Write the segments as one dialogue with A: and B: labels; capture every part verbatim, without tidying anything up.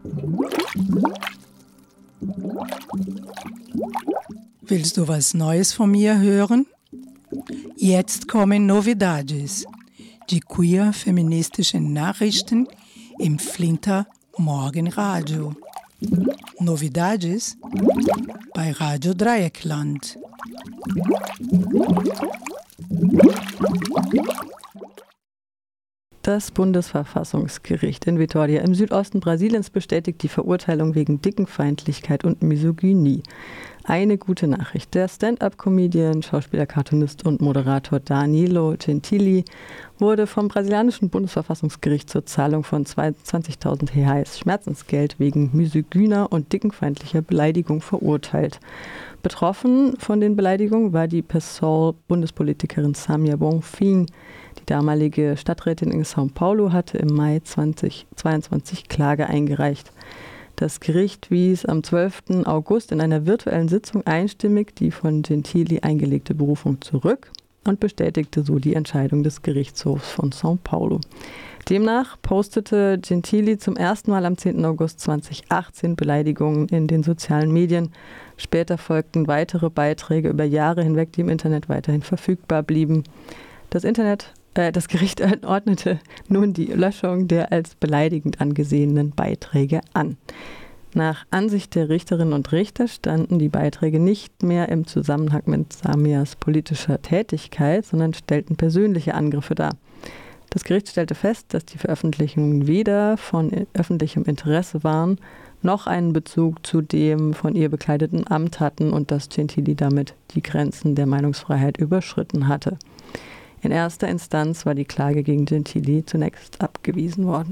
A: Willst du was Neues von mir hören? Jetzt kommen Novidades, die queer-feministischen Nachrichten im Flinter Morgenradio. Novidades bei Radio Dreieckland.
B: Das Bundesverfassungsgericht in Vitória im Südosten Brasiliens bestätigt die Verurteilung wegen Dickenfeindlichkeit und Misogynie. Eine gute Nachricht. Der Stand-up-Comedian, Schauspieler, Cartoonist und Moderator Danilo Gentili wurde vom brasilianischen Bundesverfassungsgericht zur Zahlung von zweiundzwanzigtausend Reais Schmerzensgeld wegen misogyner und dickenfeindlicher Beleidigung verurteilt. Betroffen von den Beleidigungen war die PSOL-Bundespolitikerin Samia Bonfim. Die damalige Stadträtin in São Paulo hatte im Mai zweitausendzweiundzwanzig Klage eingereicht. Das Gericht wies am zwölften August in einer virtuellen Sitzung einstimmig die von Gentili eingelegte Berufung zurück und bestätigte so die Entscheidung des Gerichtshofs von São Paulo. Demnach postete Gentili zum ersten Mal am zehnten August zweitausendachtzehn Beleidigungen in den sozialen Medien. Später folgten weitere Beiträge über Jahre hinweg, die im Internet weiterhin verfügbar blieben. Das Internet Das Gericht ordnete nun die Löschung der als beleidigend angesehenen Beiträge an. Nach Ansicht der Richterinnen und Richter standen die Beiträge nicht mehr im Zusammenhang mit Samias politischer Tätigkeit, sondern stellten persönliche Angriffe dar. Das Gericht stellte fest, dass die Veröffentlichungen weder von öffentlichem Interesse waren, noch einen Bezug zu dem von ihr bekleideten Amt hatten und dass Gentili damit die Grenzen der Meinungsfreiheit überschritten hatte. In erster Instanz war die Klage gegen Gentili zunächst abgewiesen worden.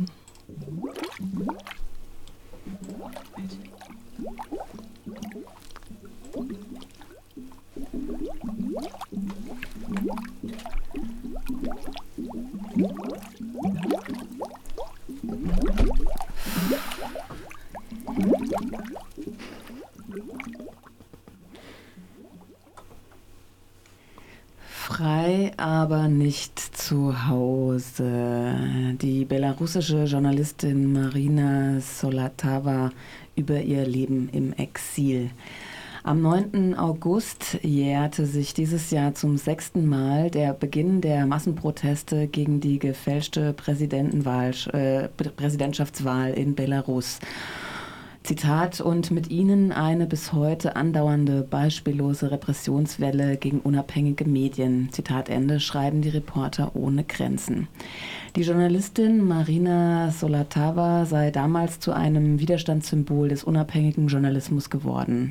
C: Frei, aber nicht zu Hause. Die belarussische Journalistin Marina Zolotawa über ihr Leben im Exil. Am neunten August jährte sich dieses Jahr zum sechsten Mal der Beginn der Massenproteste gegen die gefälschte Präsidentenwahl, äh, Präsidentschaftswahl in Belarus. Zitat, und mit ihnen eine bis heute andauernde, beispiellose Repressionswelle gegen unabhängige Medien. Zitat Ende, schreiben die Reporter ohne Grenzen. Die Journalistin Marina Zolotawa sei damals zu einem Widerstandssymbol des unabhängigen Journalismus geworden.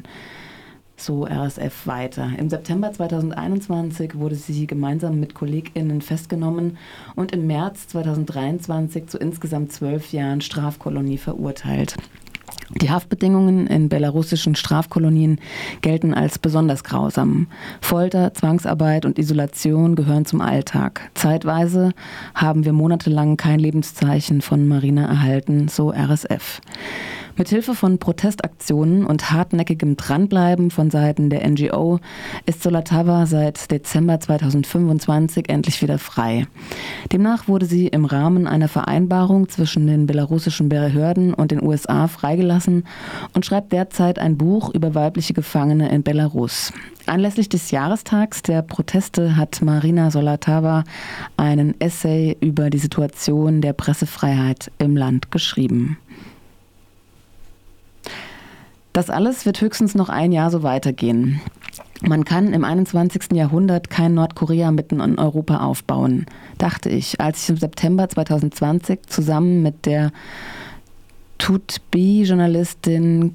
C: So R S F weiter. Im September zweitausendeinundzwanzig wurde sie gemeinsam mit KollegInnen festgenommen und im März zweitausenddreiundzwanzig zu insgesamt zwölf Jahren Strafkolonie verurteilt. Die Haftbedingungen in belarussischen Strafkolonien gelten als besonders grausam. Folter, Zwangsarbeit und Isolation gehören zum Alltag. Zeitweise haben wir monatelang kein Lebenszeichen von Marina erhalten, so R S F. Mithilfe von Protestaktionen und hartnäckigem Dranbleiben von Seiten der N G O ist Zolotawa seit Dezember zweitausendfünfundzwanzig endlich wieder frei. Demnach wurde sie im Rahmen einer Vereinbarung zwischen den belarussischen Behörden und den U S A freigelassen und schreibt derzeit ein Buch über weibliche Gefangene in Belarus. Anlässlich des Jahrestags der Proteste hat Marina Zolotawa einen Essay über die Situation der Pressefreiheit im Land geschrieben. Das alles wird höchstens noch ein Jahr so weitergehen. Man kann im einundzwanzigsten Jahrhundert kein Nordkorea mitten in Europa aufbauen, dachte ich, als ich im September zweitausendzwanzig zusammen mit der Tutbi-Journalistin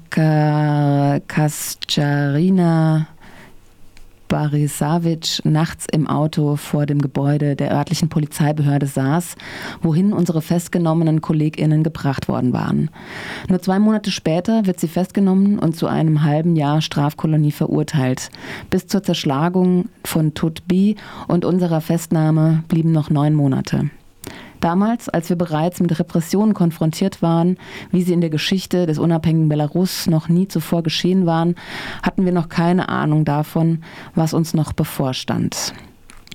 C: Kascharina Barisavic nachts im Auto vor dem Gebäude der örtlichen Polizeibehörde saß, wohin unsere festgenommenen KollegInnen gebracht worden waren. Nur zwei Monate später wird sie festgenommen und zu einem halben Jahr Strafkolonie verurteilt. Bis zur Zerschlagung von Tutbi und unserer Festnahme blieben noch neun Monate. Damals, als wir bereits mit Repressionen konfrontiert waren, wie sie in der Geschichte des unabhängigen Belarus noch nie zuvor geschehen waren, hatten wir noch keine Ahnung davon, was uns noch bevorstand.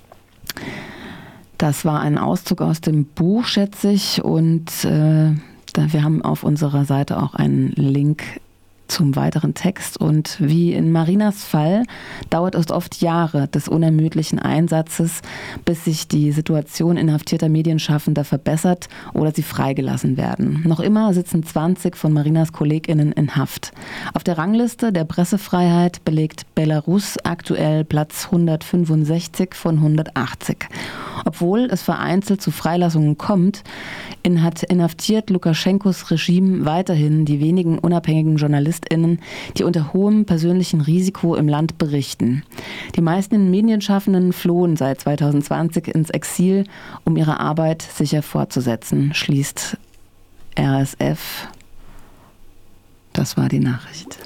C: Das war ein Auszug aus dem Buch, schätze ich, und äh, Wir haben auf unserer Seite auch einen Link zum weiteren Text. Und wie in Marinas Fall dauert es oft Jahre des unermüdlichen Einsatzes, bis sich die Situation inhaftierter Medienschaffender verbessert oder sie freigelassen werden. Noch immer sitzen zwanzig von Marinas KollegInnen in Haft. Auf der Rangliste der Pressefreiheit belegt Belarus aktuell Platz hundertfünfundsechzig von hundertachtzig. Obwohl es vereinzelt zu Freilassungen kommt, inhaftiert Lukaschenkos Regime weiterhin die wenigen unabhängigen JournalistInnen, die unter hohem persönlichen Risiko im Land berichten. Die meisten Medienschaffenden flohen seit zweitausendzwanzig ins Exil, um ihre Arbeit sicher fortzusetzen, schließt R S F. Das war die Nachricht.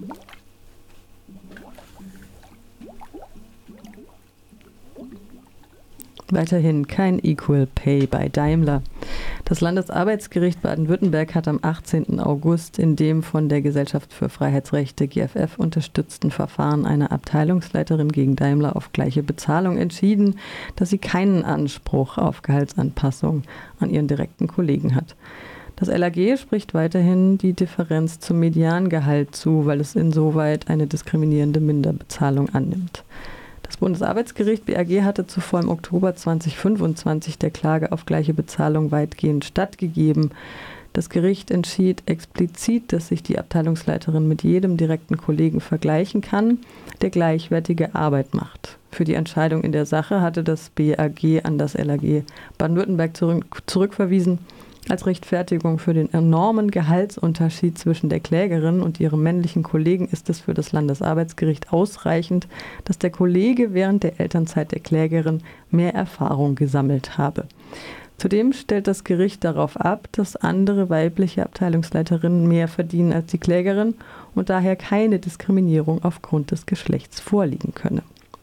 B: Weiterhin kein Equal Pay bei Daimler. Das Landesarbeitsgericht Baden-Württemberg hat am achtzehnten August in dem von der Gesellschaft für Freiheitsrechte G F F unterstützten Verfahren einer Abteilungsleiterin gegen Daimler auf gleiche Bezahlung entschieden, dass sie keinen Anspruch auf Gehaltsanpassung an ihren direkten Kollegen hat. Das L A G spricht weiterhin die Differenz zum Mediangehalt zu, weil es insoweit eine diskriminierende Minderbezahlung annimmt. Das Bundesarbeitsgericht B A G hatte zuvor im Oktober zweitausendfünfundzwanzig der Klage auf gleiche Bezahlung weitgehend stattgegeben. Das Gericht entschied explizit, dass sich die Abteilungsleiterin mit jedem direkten Kollegen vergleichen kann, der gleichwertige Arbeit macht. Für die Entscheidung in der Sache hatte das B A G an das L A G Baden-Württemberg zurück, zurückverwiesen. Als Rechtfertigung für den enormen Gehaltsunterschied zwischen der Klägerin und ihrem männlichen Kollegen ist es für das Landesarbeitsgericht ausreichend, dass der Kollege während der Elternzeit der Klägerin mehr Erfahrung gesammelt habe. Zudem stellt das Gericht darauf ab, dass andere weibliche Abteilungsleiterinnen mehr verdienen als die Klägerin und daher keine Diskriminierung aufgrund des Geschlechts vorliegen könne.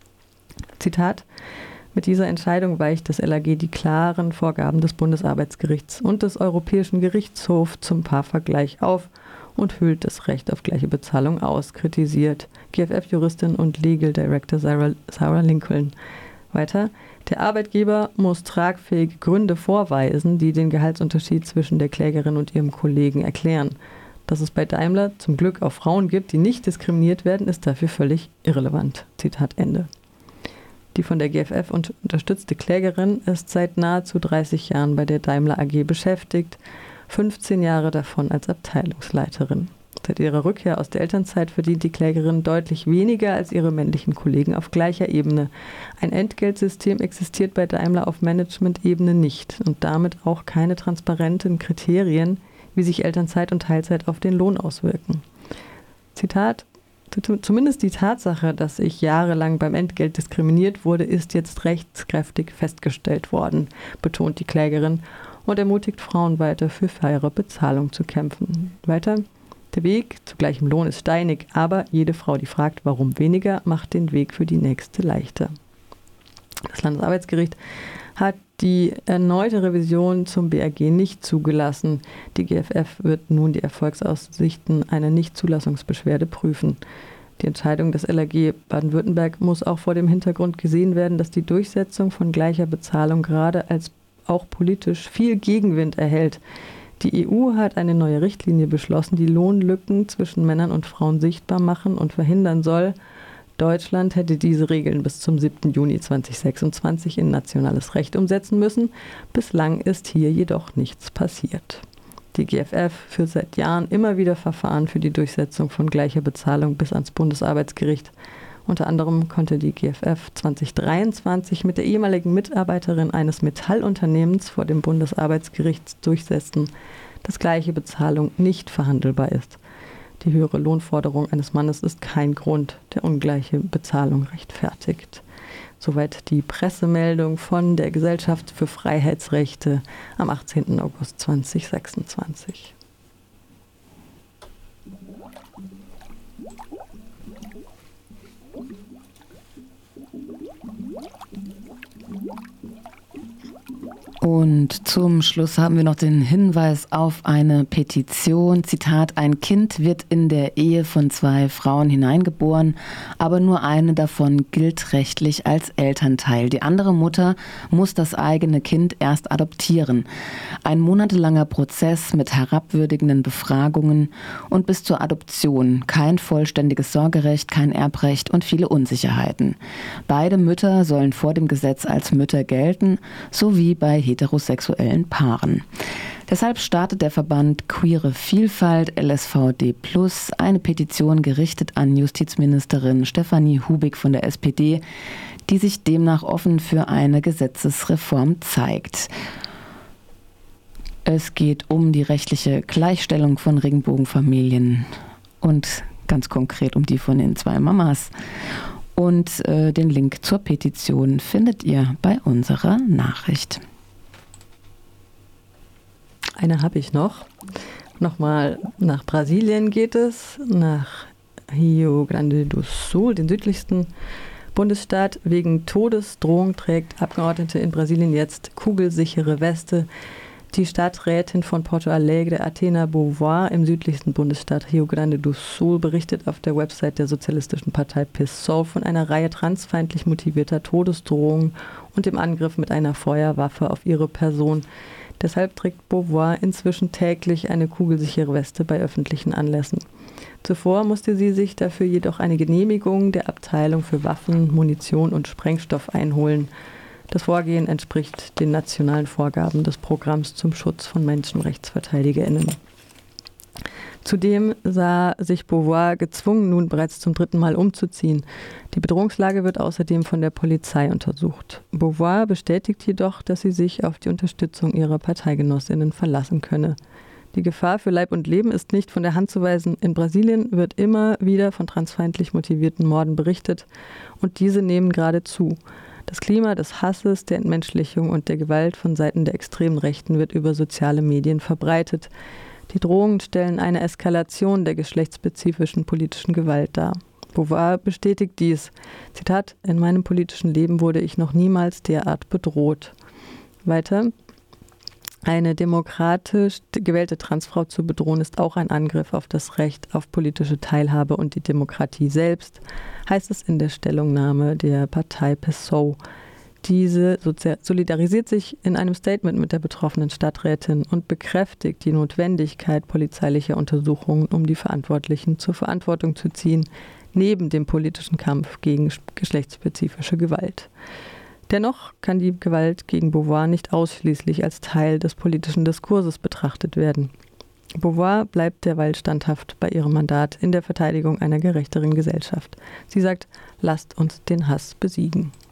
B: Zitat: Mit dieser Entscheidung weicht das L A G die klaren Vorgaben des Bundesarbeitsgerichts und des Europäischen Gerichtshofs zum Paarvergleich auf und hüllt das Recht auf gleiche Bezahlung aus, kritisiert G F F-Juristin und Legal Director Sarah, Sarah Lincoln. Weiter: Der Arbeitgeber muss tragfähige Gründe vorweisen, die den Gehaltsunterschied zwischen der Klägerin und ihrem Kollegen erklären. Dass es bei Daimler zum Glück auch Frauen gibt, die nicht diskriminiert werden, ist dafür völlig irrelevant. Zitat Ende. Die von der G F F unterstützte Klägerin ist seit nahezu dreißig Jahren bei der Daimler A G beschäftigt, fünfzehn Jahre davon als Abteilungsleiterin. Seit ihrer Rückkehr aus der Elternzeit verdient die Klägerin deutlich weniger als ihre männlichen Kollegen auf gleicher Ebene. Ein Entgeltsystem existiert bei Daimler auf Management-Ebene nicht und damit auch keine transparenten Kriterien, wie sich Elternzeit und Teilzeit auf den Lohn auswirken. Zitat: Zumindest die Tatsache, dass ich jahrelang beim Entgelt diskriminiert wurde, ist jetzt rechtskräftig festgestellt worden, betont die Klägerin und ermutigt Frauen weiter für faire Bezahlung zu kämpfen. Weiter: Der Weg zu gleichem Lohn ist steinig, aber jede Frau, die fragt, warum weniger, macht den Weg für die nächste leichter. Das Landesarbeitsgericht hat die erneute Revision zum B A G nicht zugelassen. Die G F F wird nun die Erfolgsaussichten einer Nichtzulassungsbeschwerde prüfen. Die Entscheidung des L A G Baden-Württemberg muss auch vor dem Hintergrund gesehen werden, dass die Durchsetzung von gleicher Bezahlung gerade als auch politisch viel Gegenwind erhält. Die E U hat eine neue Richtlinie beschlossen, die Lohnlücken zwischen Männern und Frauen sichtbar machen und verhindern soll. Deutschland hätte diese Regeln bis zum siebten Juni zweitausendsechsundzwanzig in nationales Recht umsetzen müssen. Bislang ist hier jedoch nichts passiert. Die G F F führt seit Jahren immer wieder Verfahren für die Durchsetzung von gleicher Bezahlung bis ans Bundesarbeitsgericht. Unter anderem konnte die G F F zweitausenddreiundzwanzig mit der ehemaligen Mitarbeiterin eines Metallunternehmens vor dem Bundesarbeitsgericht durchsetzen, dass gleiche Bezahlung nicht verhandelbar ist. Die höhere Lohnforderung eines Mannes ist kein Grund, der ungleiche Bezahlung rechtfertigt. Soweit die Pressemeldung von der Gesellschaft für Freiheitsrechte am achtzehnten August zweitausendsechsundzwanzig.
C: Und zum Schluss haben wir noch den Hinweis auf eine Petition. Zitat: Ein Kind wird in der Ehe von zwei Frauen hineingeboren, aber nur eine davon gilt rechtlich als Elternteil. Die andere Mutter muss das eigene Kind erst adoptieren. Ein monatelanger Prozess mit herabwürdigenden Befragungen und bis zur Adoption. Kein vollständiges Sorgerecht, kein Erbrecht und viele Unsicherheiten. Beide Mütter sollen vor dem Gesetz als Mütter gelten, sowie bei heterosexuellen Paaren. Deshalb startet der Verband Queere Vielfalt L S V D plus eine Petition gerichtet an Justizministerin Stefanie Hubig von der S P D, die sich demnach offen für eine Gesetzesreform zeigt. Es geht um die rechtliche Gleichstellung von Regenbogenfamilien und ganz konkret um die von den zwei Mamas. Und äh, den Link zur Petition findet ihr bei unserer Nachricht.
B: Eine habe ich noch. Nochmal nach Brasilien geht es, nach Rio Grande do Sul, den südlichsten Bundesstaat. Wegen Todesdrohung trägt Abgeordnete in Brasilien jetzt kugelsichere Weste. Die Stadträtin von Porto Alegre, Atena Beauvoir, im südlichsten Bundesstaat Rio Grande do Sul, berichtet auf der Website der sozialistischen Partei P SOL von einer Reihe transfeindlich motivierter Todesdrohungen und dem Angriff mit einer Feuerwaffe auf ihre Person. Deshalb trägt Beauvoir inzwischen täglich eine kugelsichere Weste bei öffentlichen Anlässen. Zuvor musste sie sich dafür jedoch eine Genehmigung der Abteilung für Waffen, Munition und Sprengstoff einholen. Das Vorgehen entspricht den nationalen Vorgaben des Programms zum Schutz von MenschenrechtsverteidigerInnen. Zudem sah sich Beauvoir gezwungen, nun bereits zum dritten Mal umzuziehen. Die Bedrohungslage wird außerdem von der Polizei untersucht. Beauvoir bestätigt jedoch, dass sie sich auf die Unterstützung ihrer Parteigenossinnen verlassen könne. Die Gefahr für Leib und Leben ist nicht von der Hand zu weisen. In Brasilien wird immer wieder von transfeindlich motivierten Morden berichtet und diese nehmen gerade zu. Das Klima des Hasses, der Entmenschlichung und der Gewalt von Seiten der extremen Rechten wird über soziale Medien verbreitet. Die Drohungen stellen eine Eskalation der geschlechtsspezifischen politischen Gewalt dar. Beauvoir bestätigt dies. Zitat: In meinem politischen Leben wurde ich noch niemals derart bedroht. Weiter: Eine demokratisch gewählte Transfrau zu bedrohen, ist auch ein Angriff auf das Recht auf politische Teilhabe und die Demokratie selbst, heißt es in der Stellungnahme der Partei P SOL. Diese solidarisiert sich in einem Statement mit der betroffenen Stadträtin und bekräftigt die Notwendigkeit polizeilicher Untersuchungen, um die Verantwortlichen zur Verantwortung zu ziehen, neben dem politischen Kampf gegen geschlechtsspezifische Gewalt. Dennoch kann die Gewalt gegen Beauvoir nicht ausschließlich als Teil des politischen Diskurses betrachtet werden. Beauvoir bleibt derweil standhaft bei ihrem Mandat in der Verteidigung einer gerechteren Gesellschaft. Sie sagt: Lasst uns den Hass besiegen.